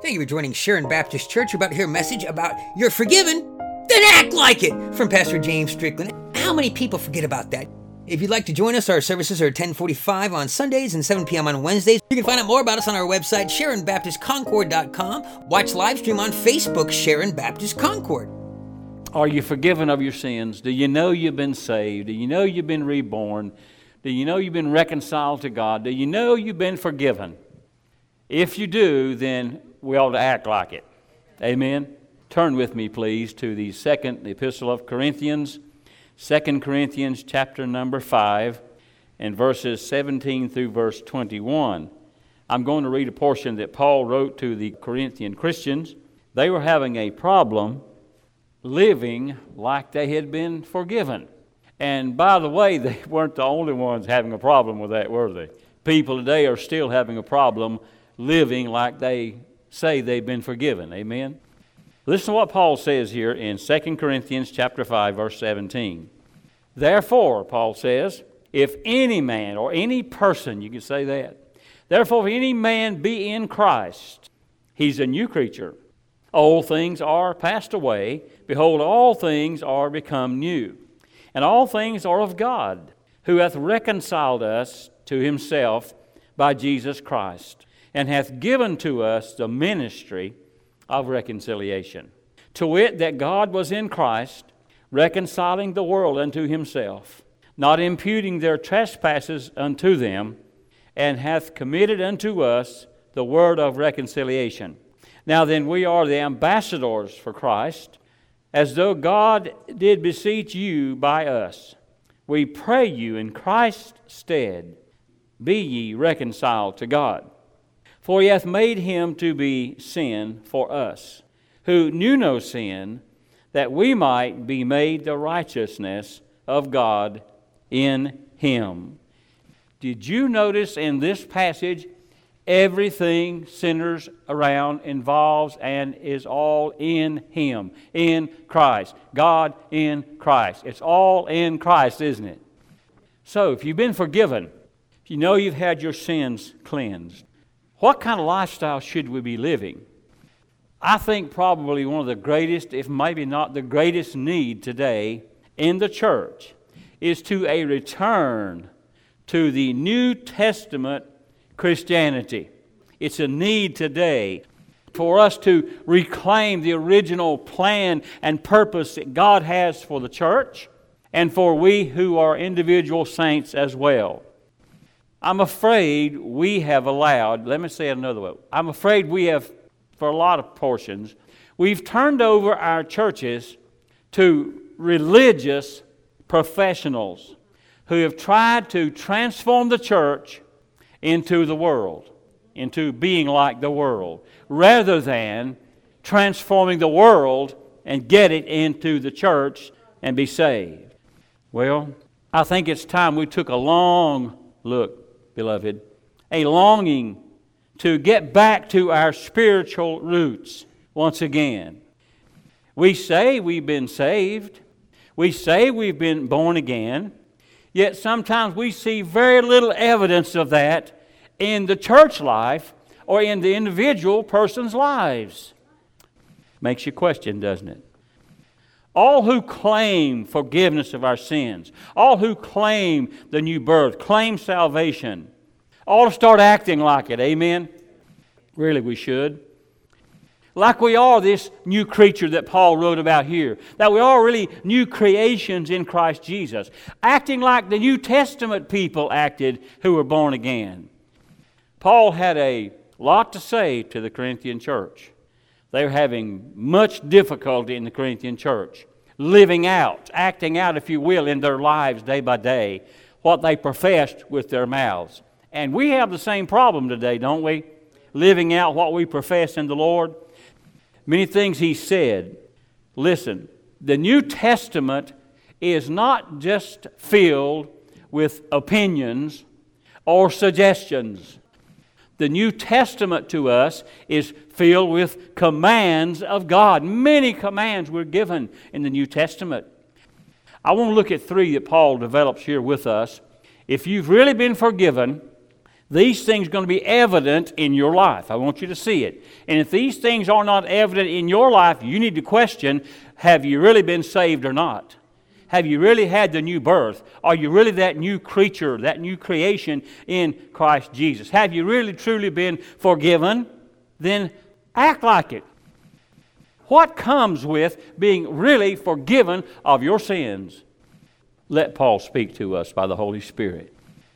Thank you for joining Sharon Baptist Church. We're about to hear a message about you're forgiven, then act like it, from Pastor James Strickland. How many people forget about that? If you'd like to join us, our services are 10:45 on Sundays and 7 p.m. on Wednesdays. You can find out more about us on our website, SharonBaptistConcord.com. Watch live stream on Facebook, Sharon Baptist Concord. Are you forgiven of your sins? Do you know you've been saved? Do you know you've been reborn? Do you know you've been reconciled to God? Do you know you've been forgiven? If you do, then we ought to act like it. Amen? Turn with me, please, to the second epistle of Corinthians, 2 Corinthians chapter number 5, and verses 17 through verse 21. I'm going to read a portion that Paul wrote to the Corinthian Christians. They were having a problem living like they had been forgiven. And by the way, they weren't the only ones having a problem with that, were they? People today are still having a problem living like they say they've been forgiven. Amen? Listen to what Paul says here in 2 Corinthians chapter 5, verse 17. Therefore, Paul says, if any man or any person, you can say that, therefore if any man be in Christ, he's a new creature. Old things are passed away. Behold, all things are become new. And all things are of God, who hath reconciled us to himself by Jesus Christ, and hath given to us the ministry of reconciliation. To wit, that God was in Christ, reconciling the world unto himself, not imputing their trespasses unto them, and hath committed unto us the word of reconciliation. Now then, we are the ambassadors for Christ, as though God did beseech you by us. We pray you in Christ's stead, be ye reconciled to God. For he hath made him to be sin for us, who knew no sin, that we might be made the righteousness of God in him. Did you notice in this passage, everything centers around, involves, and is all in him, in Christ. God in Christ. It's all in Christ, isn't it? So, if you've been forgiven, if you know you've had your sins cleansed, what kind of lifestyle should we be living? I think probably one of the greatest, if maybe not the greatest need today in the church is to a return to the New Testament Christianity. It's a need today for us to reclaim the original plan and purpose that God has for the church and for we who are individual saints as well. I'm afraid we have allowed, let me say it another way, I'm afraid we have, for a lot of portions, we've turned over our churches to religious professionals who have tried to transform the church into the world, into being like the world, rather than transforming the world and get it into the church and be saved. Well, I think it's time we took a long look, beloved, a longing to get back to our spiritual roots once again. We say we've been saved. We say we've been born again. Yet sometimes we see very little evidence of that in the church life or in the individual person's lives. Makes you question, doesn't it? All who claim forgiveness of our sins, all who claim the new birth, claim salvation, ought to start acting like it. Amen? Really, we should. Like we are this new creature that Paul wrote about here. That we are really new creations in Christ Jesus. Acting like the New Testament people acted who were born again. Paul had a lot to say to the Corinthian church. They were having much difficulty in the Corinthian church. Living out, acting out, if you will, in their lives day by day, what they professed with their mouths. And we have the same problem today, don't we? Living out what we profess in the Lord. Many things he said. Listen, the New Testament is not just filled with opinions or suggestions. The New Testament to us is filled with commands of God. Many commands were given in the New Testament. I want to look at three that Paul develops here with us. If you've really been forgiven, These things are going to be evident in your life. I want you to see it. And if these things are not evident in your life, you need to question, have you really been saved or not? Have you really had the new birth? Are you really that new creature, that new creation in Christ Jesus? Have you really truly been forgiven? Then act like it. What comes with being really forgiven of your sins? Let Paul speak to us by the Holy Spirit.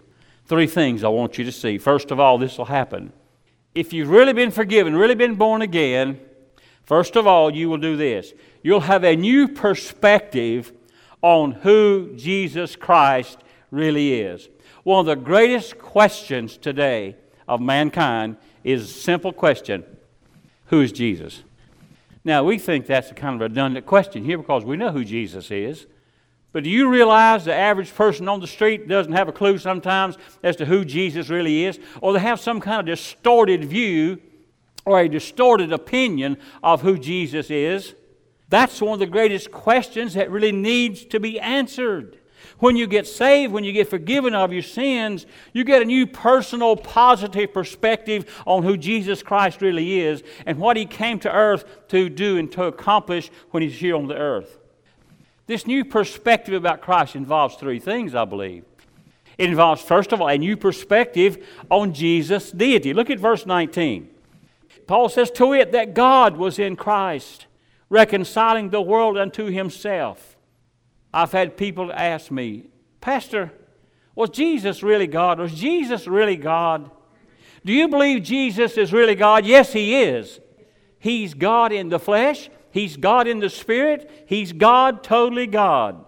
3 things I want you to see. First of all, this will happen. If you've really been forgiven, really been born again, first of all, you will do this. You'll have a new perspective on who Jesus Christ really is. One of the greatest questions today of mankind is a simple question: who is Jesus? Now, we think that's a kind of redundant question here because we know who Jesus is. But do you realize the average person on the street doesn't have a clue sometimes as to who Jesus really is? Or they have some kind of distorted view or a distorted opinion of who Jesus is? That's one of the greatest questions that really needs to be answered. When you get saved, when you get forgiven of your sins, you get a new personal, positive perspective on who Jesus Christ really is and what He came to earth to do and to accomplish when He's here on the earth. This new perspective about Christ involves 3 things, I believe. It involves, first of all, a new perspective on Jesus' deity. Look at verse 19. Paul says, "To it that God was in Christ, reconciling the world unto Himself." I've had people ask me, "Pastor, was Jesus really God? Was Jesus really God? Do you believe Jesus is really God?" Yes, He is. He's God in the flesh. He's God in the Spirit. He's God, totally God.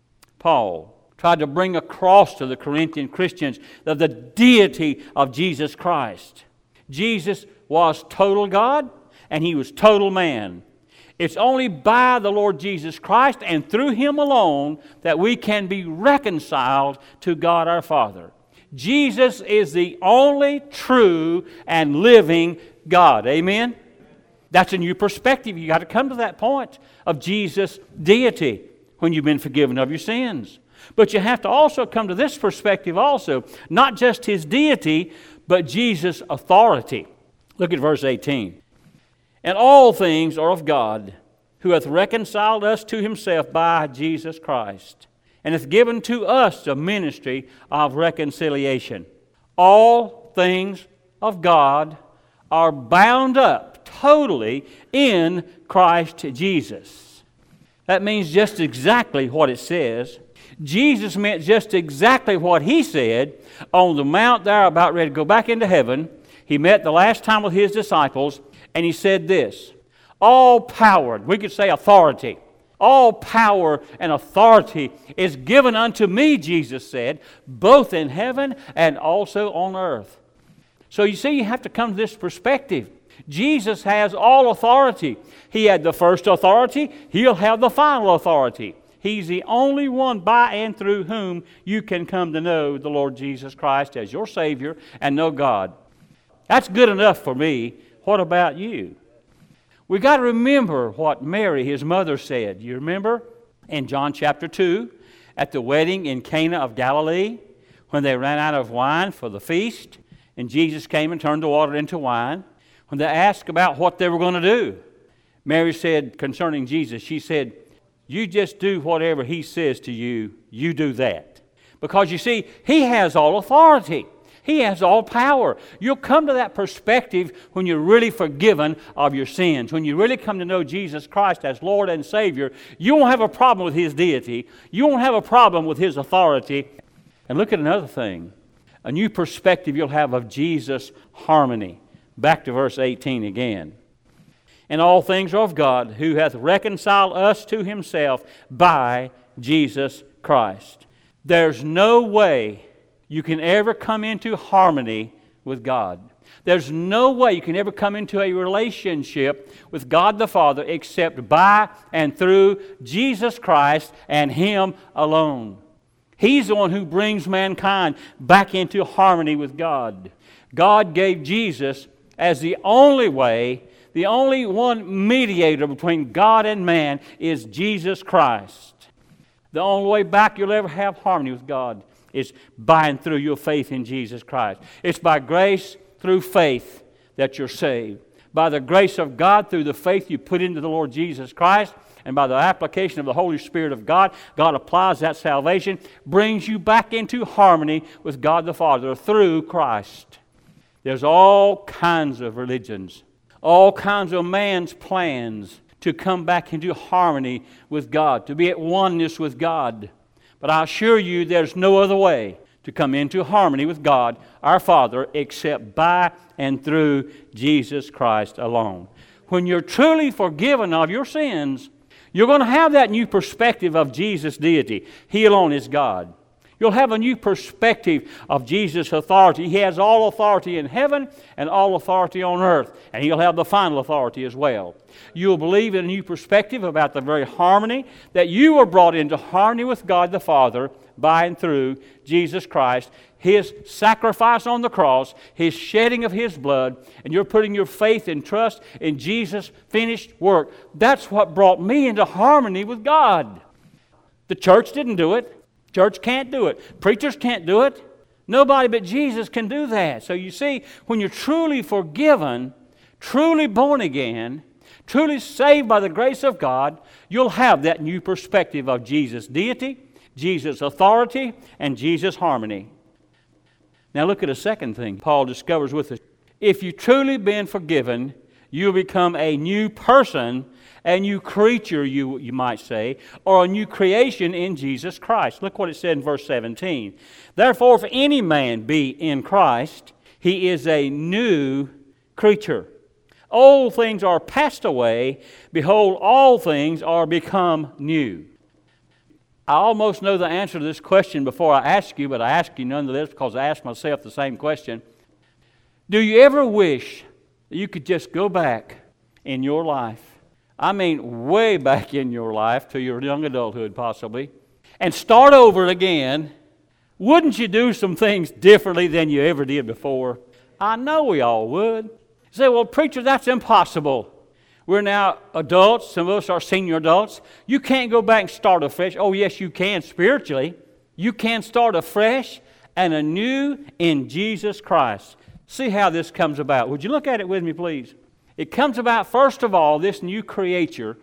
Paul tried to bring across to the Corinthian Christians the deity of Jesus Christ. Jesus was total God and He was total man. It's only by the Lord Jesus Christ and through Him alone that we can be reconciled to God our Father. Jesus is the only true and living God. Amen? That's a new perspective. You've got to come to that point of Jesus' deity when you've been forgiven of your sins. But you have to also come to this perspective also, not just His deity, but Jesus' authority. Look at verse 18. "And all things are of God, who hath reconciled us to Himself by Jesus Christ, and hath given to us the ministry of reconciliation." All things of God are bound up totally in Christ Jesus. That means just exactly what it says. Jesus meant just exactly what He said on the mount there about ready to go back into heaven. He met the last time with His disciples, and He said this: "All power," we could say authority, "all power and authority is given unto me," Jesus said, "both in heaven and also on earth." So you see, you have to come to this perspective. Jesus has all authority. He had the first authority. He'll have the final authority. He's the only one by and through whom you can come to know the Lord Jesus Christ as your Savior and know God. That's good enough for me. What about you? We've got to remember what Mary, His mother, said. You remember in John chapter 2 at the wedding in Cana of Galilee when they ran out of wine for the feast and Jesus came and turned the water into wine. When they asked about what they were going to do, Mary said concerning Jesus, she said, "You just do whatever He says to you, you do that." Because you see, He has all authority. He has all power. You'll come to that perspective when you're really forgiven of your sins. When you really come to know Jesus Christ as Lord and Savior, you won't have a problem with His deity. You won't have a problem with His authority. And look at another thing. A new perspective you'll have of Jesus' harmony. Back to verse 18 again. "And all things are of God, who hath reconciled us to Himself by Jesus Christ." There's no way you can ever come into harmony with God. There's no way you can ever come into a relationship with God the Father except by and through Jesus Christ and Him alone. He's the one who brings mankind back into harmony with God. God gave Jesus as the only way, the only one mediator between God and man is Jesus Christ. The only way back you'll ever have harmony with God is by and through your faith in Jesus Christ. It's by grace through faith that you're saved. By the grace of God through the faith you put into the Lord Jesus Christ, and by the application of the Holy Spirit of God, God applies that salvation, brings you back into harmony with God the Father through Christ. There's all kinds of religions, all kinds of man's plans to come back into harmony with God, to be at oneness with God. But I assure you there's no other way to come into harmony with God, our Father, except by and through Jesus Christ alone. When you're truly forgiven of your sins, you're going to have that new perspective of Jesus' deity. He alone is God. You'll have a new perspective of Jesus' authority. He has all authority in heaven and all authority on earth. And He'll have the final authority as well. You'll believe in a new perspective about the very harmony that you were brought into harmony with God the Father by and through Jesus Christ, His sacrifice on the cross, His shedding of His blood, and you're putting your faith and trust in Jesus' finished work. That's what brought me into harmony with God. The church didn't do it. Church can't do it. Preachers can't do it. Nobody but Jesus can do that. So you see, when you're truly forgiven, truly born again, truly saved by the grace of God, you'll have that new perspective of Jesus' deity, Jesus' authority, and Jesus' harmony. Now look at a second thing Paul discovers with us. If you've truly been forgiven, you'll become a new person, a new creature, you might say, or a new creation in Jesus Christ. Look what it said in verse 17. Therefore, if any man be in Christ, he is a new creature. Old things are passed away. Behold, all things are become new. I almost know the answer to this question before I ask you, but I ask you nonetheless because I ask myself the same question. Do you ever wish that you could just go back in your life, I mean way back in your life, to your young adulthood possibly, and start over again? Wouldn't you do some things differently than you ever did before? I know we all would. You say, well, preacher, that's impossible. We're now adults. Some of us are senior adults. You can't go back and start afresh. Oh, yes, you can spiritually. You can start afresh and anew in Jesus Christ. See how this comes about. Would you look at it with me, please? It comes about, first of all, this new creation,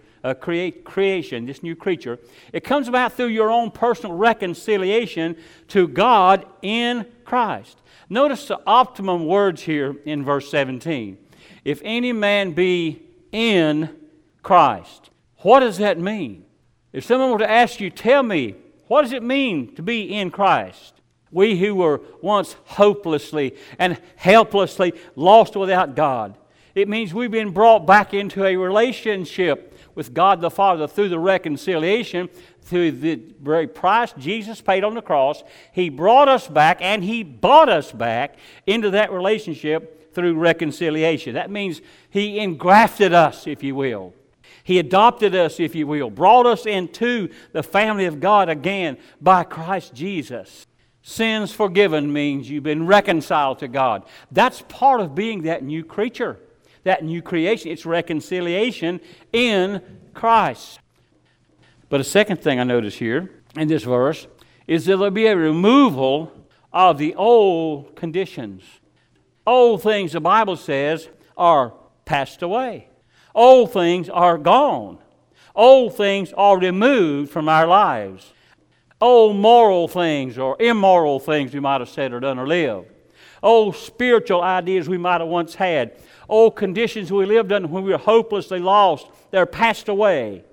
this new creature. It comes about through your own personal reconciliation to God in Christ. Notice the optimum words here in verse 17. If any man be in Christ. What does that mean? If someone were to ask you, tell me, what does it mean to be in Christ? We who were once hopelessly and helplessly lost without God. It means we've been brought back into a relationship with God the Father through the reconciliation, through the very price Jesus paid on the cross. He brought us back and He bought us back into that relationship through reconciliation. That means He engrafted us, if you will. He adopted us, if you will, brought us into the family of God again by Christ Jesus. Sins forgiven means you've been reconciled to God. That's part of being that new creature, that new creation. It's reconciliation in Christ. But a second thing I notice here in this verse is that there'll be a removal of the old conditions. Old things, the Bible says, are passed away. Old things are gone. Old things are removed from our lives. Old moral things or immoral things we might have said or done or lived. Old spiritual ideas we might have once had. Old conditions we lived under when we were hopelessly lost. They're passed away.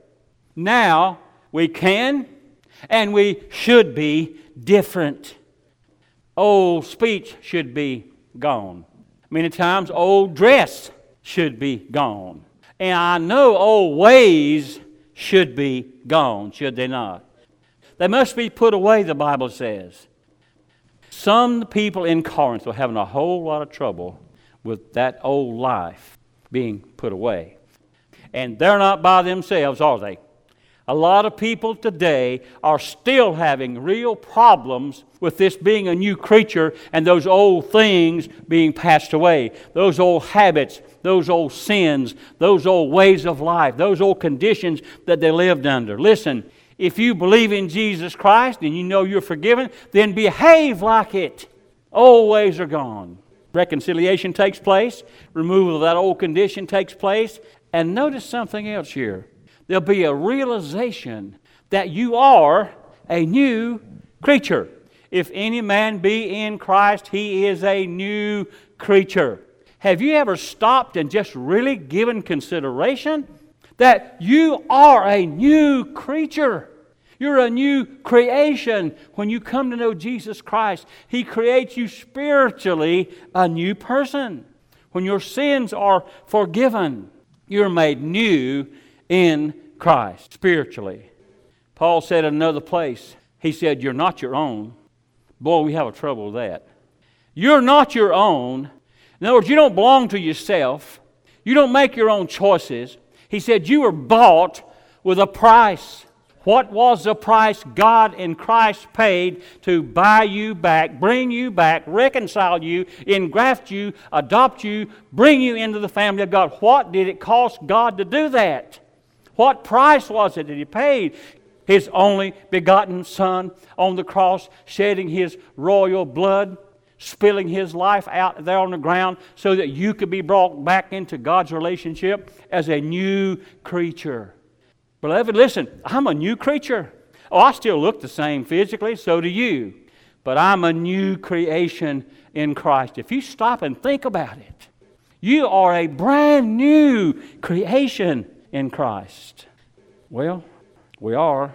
Now we can and we should be different. Old speech should be gone. Many times old dress should be gone. And I know old ways should be gone, should they not? They must be put away, the Bible says. Some people in Corinth were having a whole lot of trouble with that old life being put away. And they're not by themselves, are they? A lot of people today are still having real problems with this being a new creature and those old things being passed away. Those old habits, those old sins, those old ways of life, those old conditions that they lived under. Listen, If you believe in Jesus Christ and you know you're forgiven, then behave like it. Old ways are gone. Reconciliation takes place. Removal of that old condition takes place. And notice something else here. There'll be a realization that you are a new creature. If any man be in Christ, he is a new creature. Have you ever stopped and just really given consideration that you are a new creature? You're a new creation when you come to know Jesus Christ. He creates you spiritually a new person. When your sins are forgiven, you're made new in Christ spiritually. Paul said in another place, he said, you're not your own. Boy, we have a trouble with that. You're not your own. In other words, you don't belong to yourself. You don't make your own choices. He said you were bought with a price. What was the price God in Christ paid to buy you back, bring you back, reconcile you, engraft you, adopt you, bring you into the family of God? What did it cost God to do that? What price was it that He paid? His only begotten Son on the cross, shedding His royal blood, spilling His life out there on the ground so that you could be brought back into God's relationship as a new creature. Beloved, listen, I'm a new creature. Oh, I still look the same physically, so do you. But I'm a new creation in Christ. If you stop and think about it, you are a brand new creation in Christ. Well, we are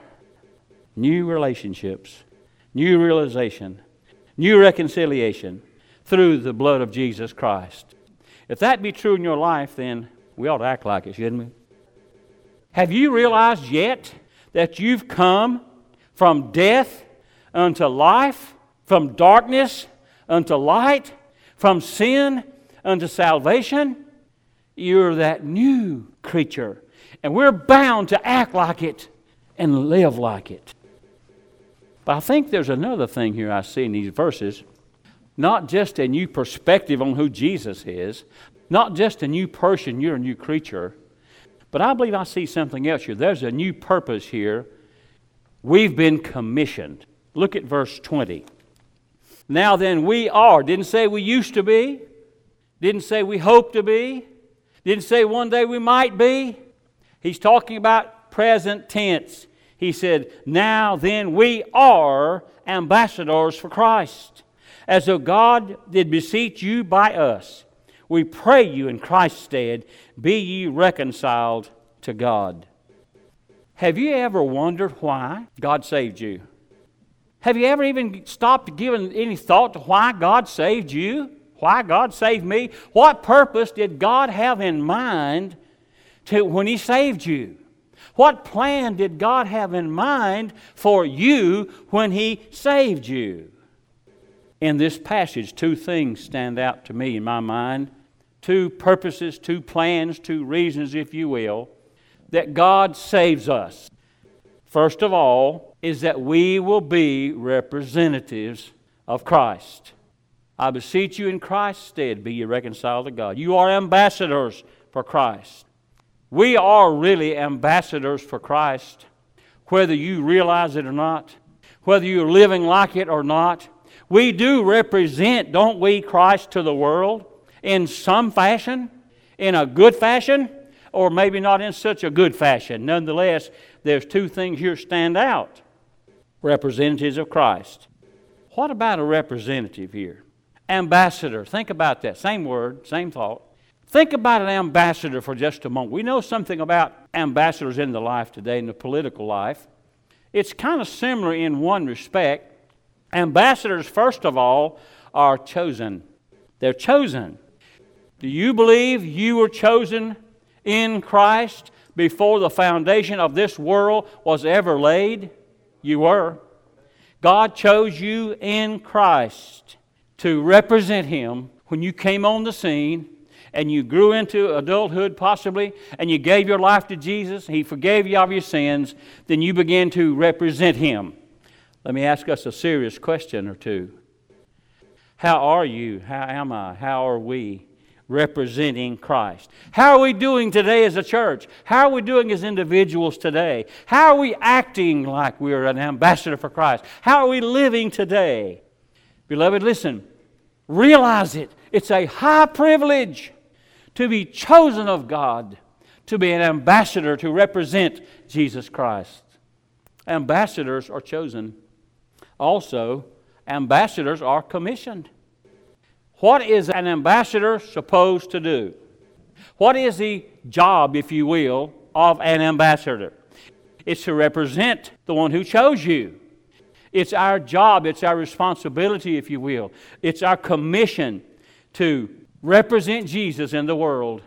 new relationships, new realization, new reconciliation through the blood of Jesus Christ. If that be true in your life, then we ought to act like it, shouldn't we? Have you realized yet that you've come from death unto life, from darkness unto light, from sin unto salvation? You're that new creature, and we're bound to act like it and live like it. But I think there's another thing here I see in these verses. Not just a new perspective on who Jesus is, not just a new person, you're a new creature, but I believe I see something else here. There's a new purpose here. We've been commissioned. Look at verse 20. Now then, we are. Didn't say we used to be. Didn't say we hope to be. Didn't say one day we might be. He's talking about present tense. He said, now then, we are ambassadors for Christ. As though God did beseech you by us. We pray you in Christ's stead, be ye reconciled to God. Have you ever wondered why God saved you? Have you ever even stopped giving any thought to why God saved you? Why God saved me? What purpose did God have in mind when He saved you? What plan did God have in mind for you when He saved you? In this passage, two things stand out to me in my mind. Two purposes, two plans, two reasons, if you will, that God saves us. First of all, is that we will be representatives of Christ. I beseech you in Christ's stead, be ye reconciled to God. You are ambassadors for Christ. We are really ambassadors for Christ, whether you realize it or not, whether you're living like it or not. We do represent, don't we, Christ to the world in some fashion, in a good fashion, or maybe not in such a good fashion. Nonetheless, there's two things here stand out. Representatives of Christ. What about a representative here? Ambassador. Think about that. Same word, same thought. Think about an ambassador for just a moment. We know something about ambassadors in the life today, in the political life. It's kind of similar in one respect. Ambassadors, first of all, are chosen. They're chosen. Do you believe you were chosen in Christ before the foundation of this world was ever laid? You were. God chose you in Christ to represent Him when you came on the scene and you grew into adulthood possibly and you gave your life to Jesus. He forgave you of your sins. Then you began to represent Him. Let me ask us a serious question or two. How are you? How am I? How are we representing Christ. How are we doing today as a church? How are we doing as individuals today? How are we acting like we're an ambassador for Christ? How are we living today? Beloved, listen, realize it. It's a high privilege to be chosen of God, to be an ambassador to represent Jesus Christ. Ambassadors are chosen. Also, ambassadors are commissioned. What is an ambassador supposed to do? What is the job, if you will, of an ambassador? It's to represent the one who chose you. It's our job, it's our responsibility, if you will. It's our commission to represent Jesus in the world.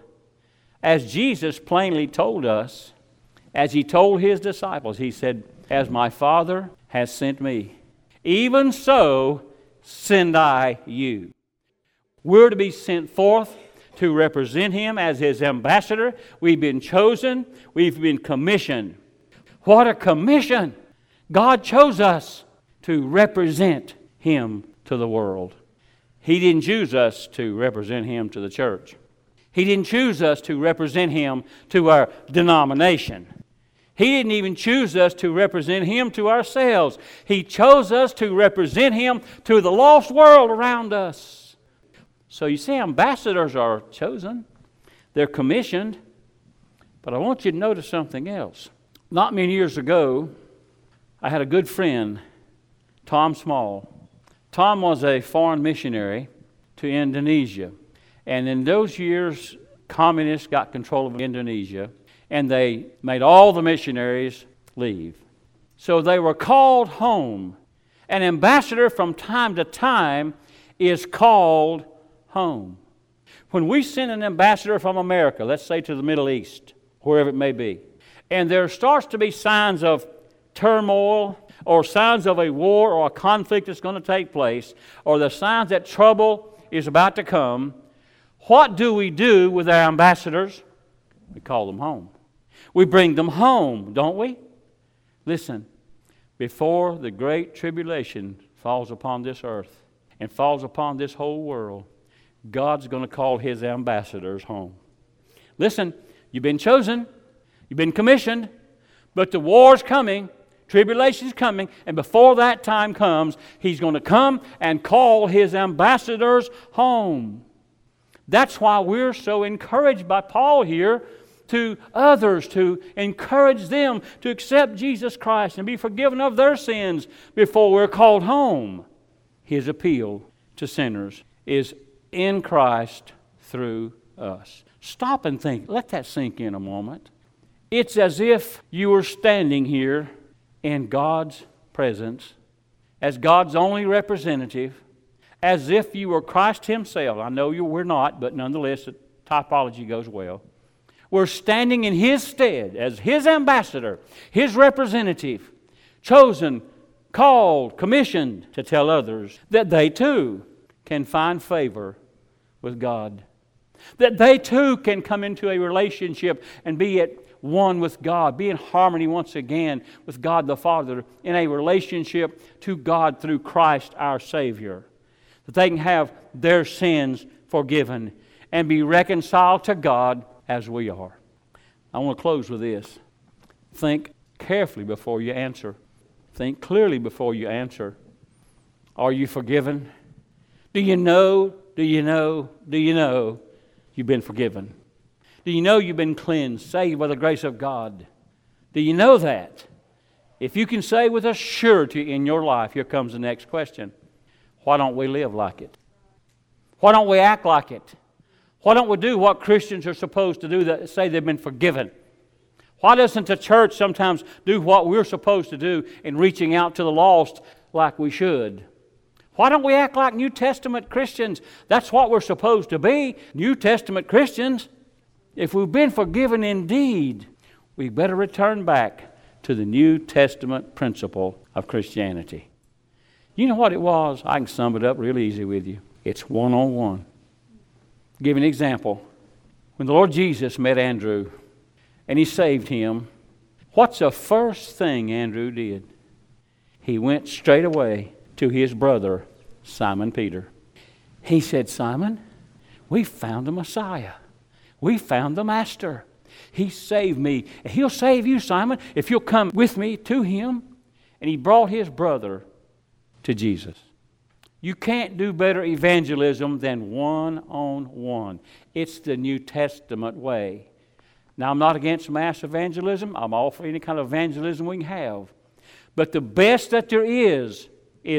As Jesus plainly told us, as He told His disciples, He said, "As my Father has sent me, even so send I you." We're to be sent forth to represent Him as His ambassador. We've been chosen. We've been commissioned. What a commission! God chose us to represent Him to the world. He didn't choose us to represent Him to the church. He didn't choose us to represent Him to our denomination. He didn't even choose us to represent Him to ourselves. He chose us to represent Him to the lost world around us. So you see, ambassadors are chosen. They're commissioned. But I want you to notice something else. Not many years ago, I had a good friend, Tom Small. Tom was a foreign missionary to Indonesia. And in those years, communists got control of Indonesia, and they made all the missionaries leave. So they were called home. An ambassador from time to time is called home. When we send an ambassador from America, let's say to the Middle East, wherever it may be, and there starts to be signs of turmoil or signs of a war or a conflict that's going to take place, or the signs that trouble is about to come, what do we do with our ambassadors? We call them home. We bring them home, don't we? Listen, before the great tribulation falls upon this earth and falls upon this whole world, God's going to call His ambassadors home. Listen, you've been chosen, you've been commissioned, but the war's coming, tribulation's coming, and before that time comes, He's going to come and call His ambassadors home. That's why we're so encouraged by Paul here to others, to encourage them to accept Jesus Christ and be forgiven of their sins before we're called home. His appeal to sinners is in Christ through us. Stop and think. Let that sink in a moment. It's as if you were standing here in God's presence as God's only representative, as if you were Christ Himself. I know we're not, but nonetheless, the typology goes well. We're standing in His stead as His ambassador, His representative, chosen, called, commissioned to tell others that they too can find favor with God. That they too can come into a relationship and be at one with God, be in harmony once again with God the Father, in a relationship to God through Christ our Savior. That they can have their sins forgiven and be reconciled to God as we are. I want to close with this. Think carefully before you answer. Think clearly before you answer. Are you forgiven? Do you know you've been forgiven? Do you know you've been cleansed, saved by the grace of God? Do you know that? If you can say with a surety in your life, here comes the next question. Why don't we live like it? Why don't we act like it? Why don't we do what Christians are supposed to do that say they've been forgiven? Why doesn't the church sometimes do what we're supposed to do in reaching out to the lost like we should? Why don't we act like New Testament Christians? That's what we're supposed to be, New Testament Christians. If we've been forgiven indeed, we better return back to the New Testament principle of Christianity. You know what it was? I can sum it up real easy with you. It's one-on-one. Give you an example. When the Lord Jesus met Andrew and He saved him, what's the first thing Andrew did? He went straight away to his brother, Simon Peter. He said, Simon, We found the Messiah. We found the Master. He saved me. He'll save you, Simon, if you'll come with me to Him. And he brought his brother to Jesus. You can't do better evangelism than one-on-one. It's the New Testament way. Now, I'm not against mass evangelism. I'm all for any kind of evangelism we can have. But the best that there is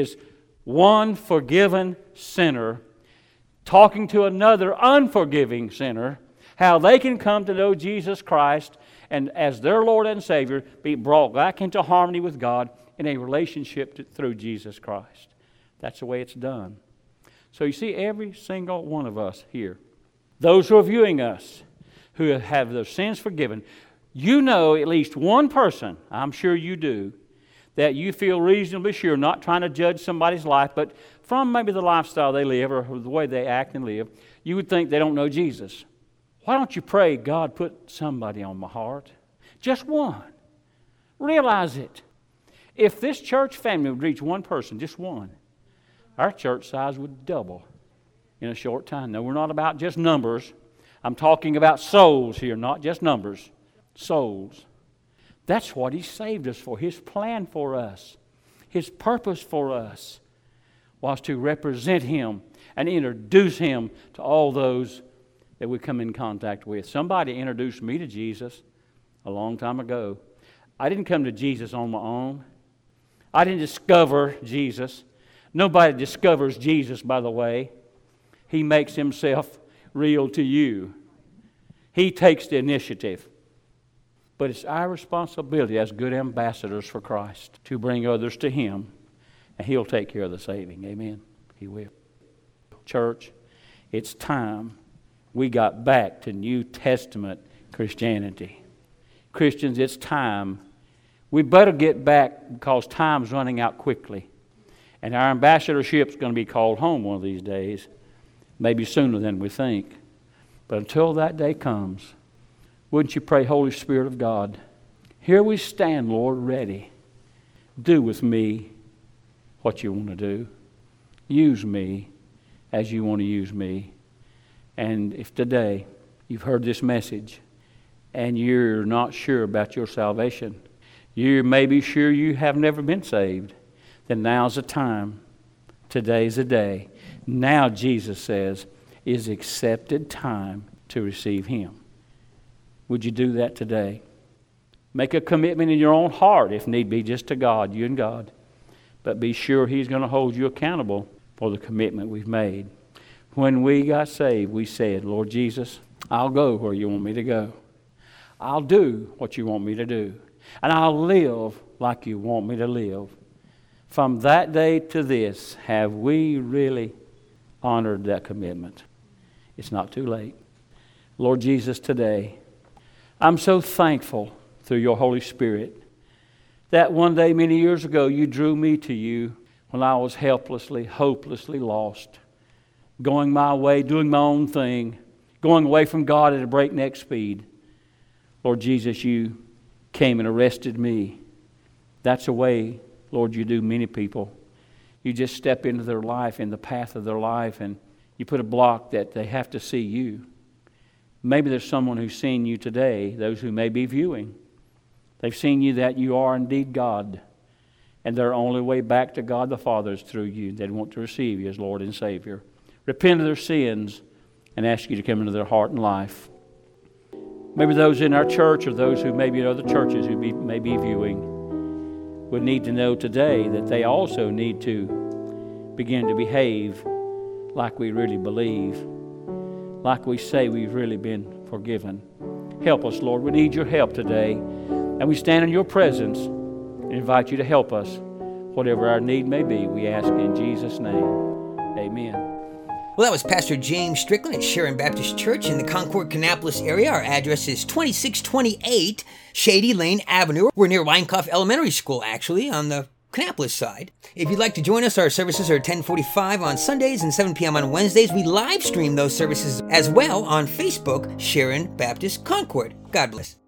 one forgiven sinner talking to another unforgiving sinner, how they can come to know Jesus Christ and as their Lord and Savior be brought back into harmony with God in a relationship through Jesus Christ. That's the way it's done. So you see, every single one of us here, those who are viewing us, who have their sins forgiven, you know at least one person, I'm sure you do, that you feel reasonably sure, not trying to judge somebody's life, but from maybe the lifestyle they live or the way they act and live, you would think they don't know Jesus. Why don't you pray, God, put somebody on my heart? Just one. Realize it. If this church family would reach one person, just one, our church size would double in a short time. Now, we're not about just numbers. I'm talking about souls here, not just numbers. Souls. That's what He saved us for. His plan for us, His purpose for us was to represent Him and introduce Him to all those that we come in contact with. Somebody introduced me to Jesus a long time ago. I didn't come to Jesus on my own. I didn't discover Jesus. Nobody discovers Jesus, by the way. He makes Himself real to you. He takes the initiative. But it's our responsibility as good ambassadors for Christ to bring others to Him, and He'll take care of the saving. Amen? He will. Church, it's time we got back to New Testament Christianity. Christians, it's time. We better get back because time's running out quickly. And our ambassadorship's going to be called home one of these days, maybe sooner than we think. But until that day comes, wouldn't you pray, Holy Spirit of God, here we stand, Lord, ready. Do with me what you want to do. Use me as you want to use me. And if today you've heard this message and you're not sure about your salvation, you may be sure you have never been saved, then now's the time. Today's the day. Now, Jesus says, is accepted time to receive Him. Would you do that today? Make a commitment in your own heart, if need be, just to God, you and God. But be sure He's going to hold you accountable for the commitment we've made. When we got saved, we said, Lord Jesus, I'll go where you want me to go. I'll do what you want me to do. And I'll live like you want me to live. From that day to this, have we really honored that commitment? It's not too late. Lord Jesus, today, I'm so thankful through your Holy Spirit that one day many years ago you drew me to you when I was helplessly, hopelessly lost, going my way, doing my own thing, going away from God at a breakneck speed. Lord Jesus, you came and arrested me. That's a way, Lord, you do many people. You just step into their life, in the path of their life, and you put a block that they have to see you. Maybe there's someone who's seen you today, those who may be viewing. They've seen you that you are indeed God, and their only way back to God the Father is through you. They want to receive you as Lord and Savior. Repent of their sins and ask you to come into their heart and life. Maybe those in our church or those who may be in other churches who may be viewing would need to know today that they also need to begin to behave like we really believe, like we say we've really been forgiven. Help us, Lord. We need your help today. And we stand in your presence and invite you to help us. Whatever our need may be, we ask in Jesus' name. Amen. Well, that was Pastor James Strickland at Sharon Baptist Church in the Concord, Kannapolis area. Our address is 2628 Shady Lane Avenue. We're near Weinkauf Elementary School, actually, on the Kannapolis side. If you'd like to join us, our services are 10:45 on Sundays and 7 p.m. on Wednesdays. We live stream those services as well on Facebook, Sharon Baptist Concord. God bless.